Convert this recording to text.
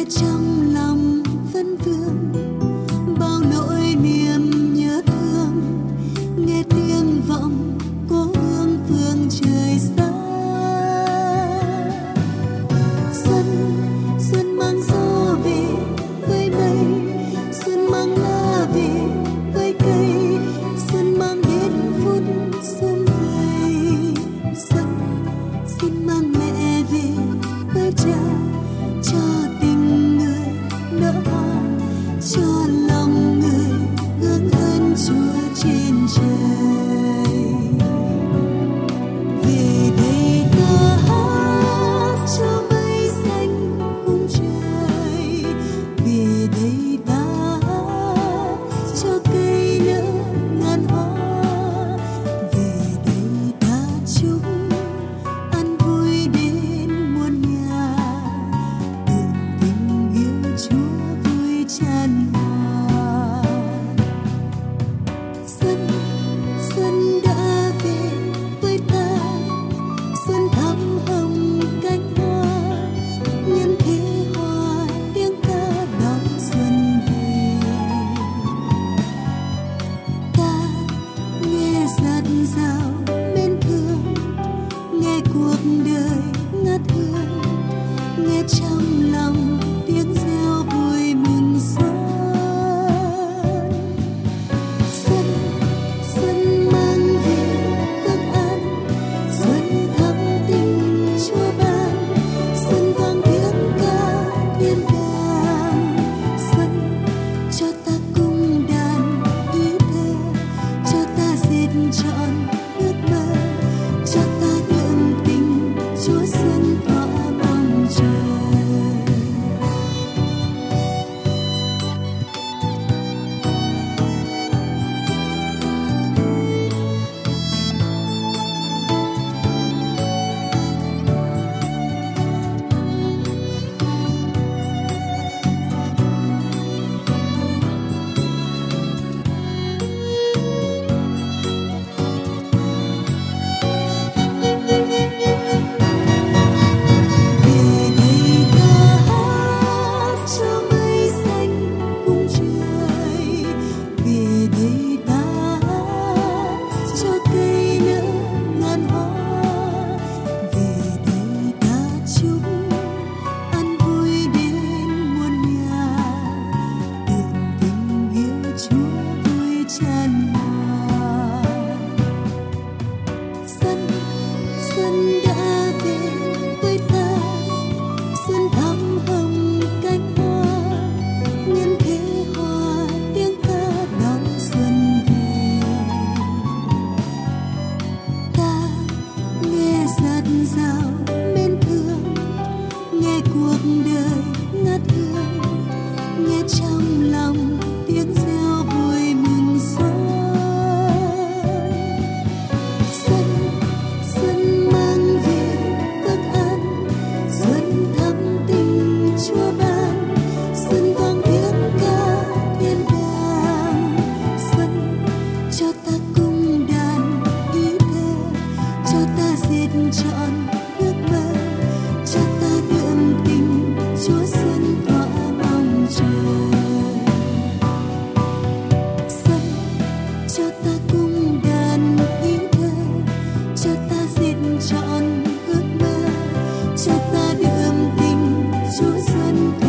trong lòng vẫn vương bao nỗi niềm nhớ thương, nghe tiếng vọng cố hương phương trời xa. Xuân mang gió về với mây, xuân mang lá về với cây, xuân mang đến phút sum vầy. Xuân xin mang mẹ về với cha, cho tình người nở hoa, cho lòng người hướng ơn Chúa trên trời. Về đây ta hát cho mây xanh khung trời, về đây ta hát cho cây nở ngàn hoa, về đây ta chúc an vui đến muôn nhà, tượng tình yêu Chúa vui tràn hòa. Xuân đã về với ta, xuân thắm hồng cánh hoa, nhân thế hoa tiếng ca đón xuân về. Ta nghe dạt dào mến thương, nghe cuộc đời ngát hương, nghe trong lòng tiếng reo vui mừng xuân. Xuân mang về phước an, xuân thắm tình Chúa ban, xuân vang tiếng ca thiên đàng. Xuân cho ta cung đàn ý thơ, cho ta dệt trọn ước mơ, cho ta đượm tình Chúa xuân tỏa mong chờ. Về đây ta hát cho mây xanh khung trời, về đây ta hát cho cây nở ngàn hoa, về đây ta chúc an vui đến muôn nhà, tượng tình yêu Chúa vui tràn hòa. Xuân đã về với ta, xuân thắm hồng cánh hoa, nhân thế hoa tiếng ca đón xuân về. Ta nghe dạt dào mến thương, nghe cuộc đời ngát hương, nghe trong lòng tiếng reo vui mừng xuân. Xuân mang về phước an, xuân thắm tình Chúa ban, xuân vang tiếng ca thiên đàng. Xuân cho ta cung đàn ý thơ, cho ta dệt trọn ước mơ, cho ta đượm tình Chúa xuân tỏa mong chờ. Xuân cho ta cung đàn ý thơ, cho ta dệt trọn ước mơ, cho ta đượm tình Chúa xuân